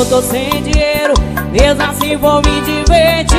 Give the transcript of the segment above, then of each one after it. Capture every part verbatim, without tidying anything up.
eu tô sem dinheiro, mesmo assim vou me divertir.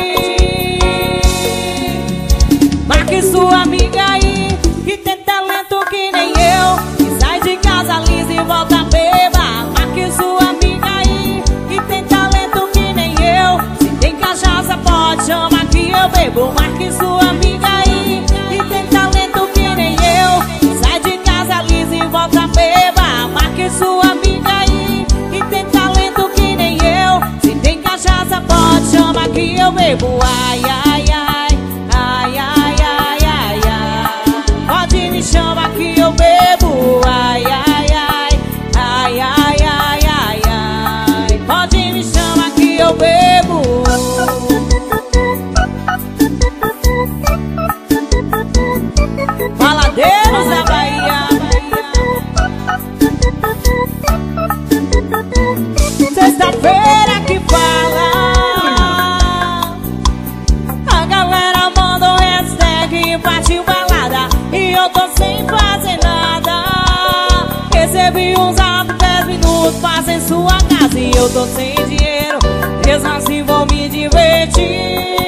Marque sua amiga aí, que tem talento que nem eu, que sai de casa lisa e volta beba. Marque sua amiga aí, que tem talento que nem eu, se tem cachaça pode chamar que eu bebo. Marque sua amiga aí, que tem talento que nem eu, que sai de casa lisa e volta beba. Marque sua amiga aí, que tem talento que nem eu, se tem cachaça pode chamar que eu bebo. Ai, ai, ai, ai, ai, ai, ai, ai, pode me chamar que eu bebo. Ai, ai, ai, ai, ai, ai, ai, ai, pode me chamar que eu bebo. Faladeiros da Bahia, sexta-feira que fala, a galera manda um hashtag e partiu balada, e eu tô sem fazer nada. Recebi um zap dez minutos, passa em sua casa, e eu tô sem dinheiro, mesmo assim vou me divertir.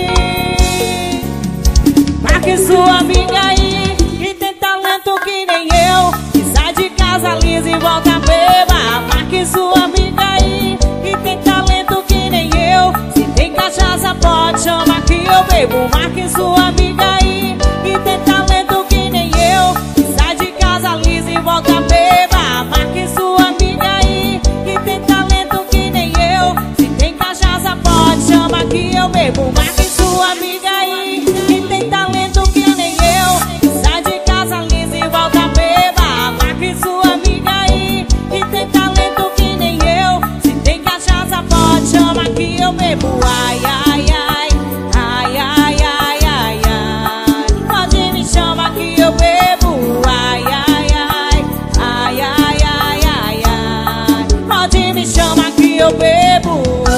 Marque sua amiga aí, que tem talento que nem eu, que sai de casa lisa e volta beba. Marque sua amiga aí, que tem talento que nem eu, se tem cachaça pode chamar que eu bebo. Marque sua amiga aí, que tem talento que nem eu, que sai de casa lisa e volta beba. Marque sua amiga aí, que tem talento que nem eu, se tem cachaça pode chamar que eu bebo. Marque sua amiga aí, que tem talento que nem eu, que sai de casa lisa e volta beba. Marque sua amiga aí, que tem talento que nem eu, se tem cachaça pode chamar que eu bebo. Ai, ai, ai, ai, ai, ai, ai, ai, pode me chamar que eu bebo. Ai, ai, ai, ai, ai, ai, ai, ai, pode me chamar que eu bebo.